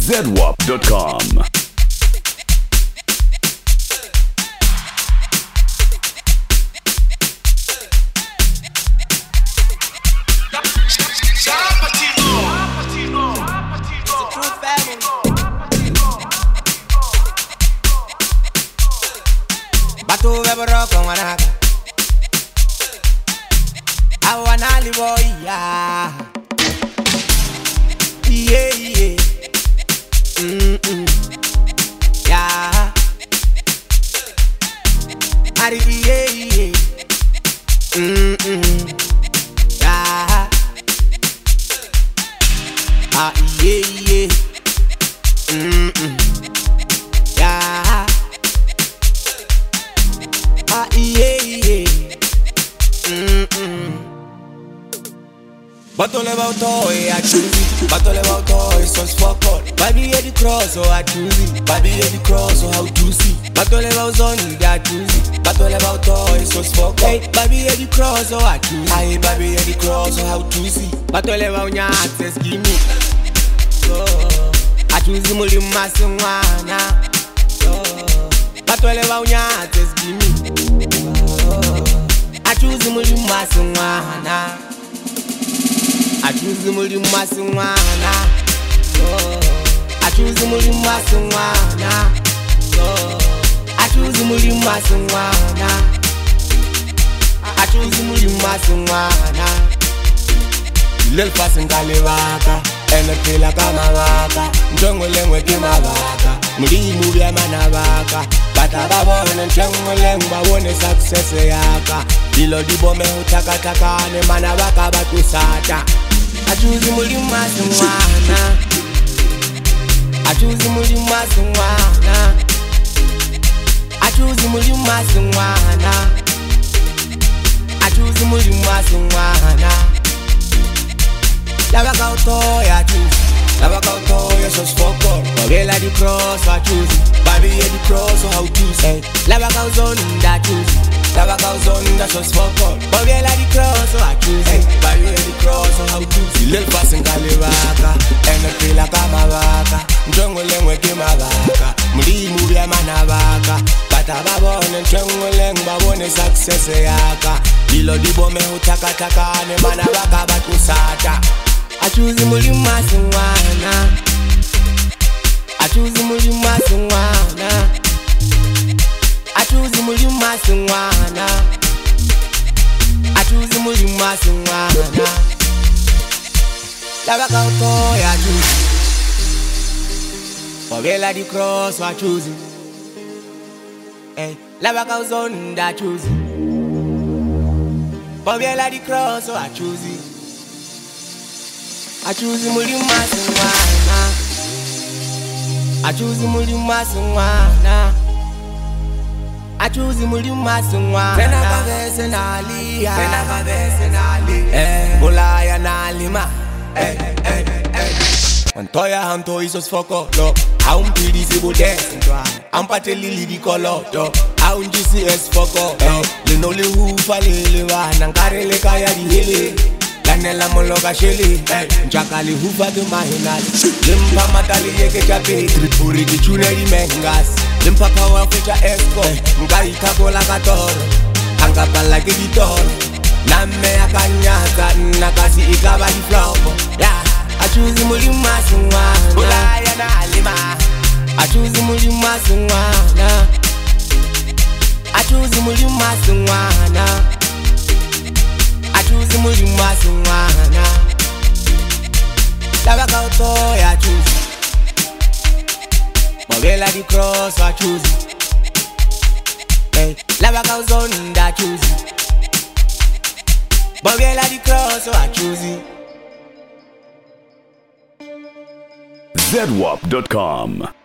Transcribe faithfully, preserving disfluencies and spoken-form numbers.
zedwap dot com. Batu ever rock on Wanaka. I wanna live, boy, yeah. Yeah, yeah. Mm-mm. Yeah. Ari, yeah, yeah. Mm-mm. Yeah. Ah, yeah, yeah. Mm-mm. Yeah. Ah, yeah, yeah. Mm-mm. Bato le bauto e a choosy. Bato le bauto e so spokol. Baby e di cross o a choosy. Baby e di cross o how to see. Bato le bauzoni da choosy. Bato le bauto e so spokol. Hey, baby e di cross o a choosy. Hey, baby e di cross o how to see. Bato le baunya access gimme. Oh, a choosy muli masungwana. Oh, bato le baunya access gimme. Oh, a choosy muli masungwana. I choose the muli masungwana. Oh, I choose the muli masungwana. Oh, I choose the muli masungwana. I choose the muli masungwana. Lil fasin kalewaka, ene pila kama waka. Njongo lengwe kima waka, muli mubi ya manabaka. Bata babone njongo lengwe babone success yaka. Dilo dibo me utaka taka ne manabaka batusata. I choose muli masungwana. I choose muli masungwana. I choose muli masungwana. I choose muli masungwana. Lava kauto ya choose. Lava kauto ya so spoko. Bagela di cross I choose. Baby ya di cross how choose. Hey, lava kauzon da choose. Lava kauzon da so spoko. Bagela di cross I choose. Hey, baby ya di cross how choose. Lil fasin kalewaka, ene pila kama waka. Njongo lengwe kima waka, muli mubi ya manabaka. Bata babone njongo lengwe babone success yaka. Dilo dibo me utaka taka ne manabaka batusata. I choose muli masungwana. I choose muli masungwana. I choose muli masungwana. I choose muli masungwana. Lava kauto ya choose. Bagela di cross I choose. Hey, lava kauzon da choose. Bagela di cross I choose. I choose muli masungwana. I choose muli masungwana. I choose muli masungwana. Tena kavese nalia. Tena kavese nalia. Eh, bulaya nalima. Eh, eh, eh. Antoya hanto isos foko no. Aun pidi sibo dance ntwa. Ampate lili di koloto. Aun G C S foko no. Le no le hufa le le wa nankare kaya di hele. Kanela mologa sheli, njakali hufa de mahinali. Limpa matali yeke chape, uri di chune di mengas. Limpa power fecha esco, ngai kagola katoro. Hanga pala ke di toro. Name akanyaga, nakasi ikaba di flopo. Yeah, I choose muli masungwana. Bulaya na lima. I choose muli masungwana. I choose muli masungwana. I choose muli masungwana. Lava kauto ya choose. Bagela di cross I choose. Hey, lava kauzon da choose. Bagela di cross I choose. zedwap dot com.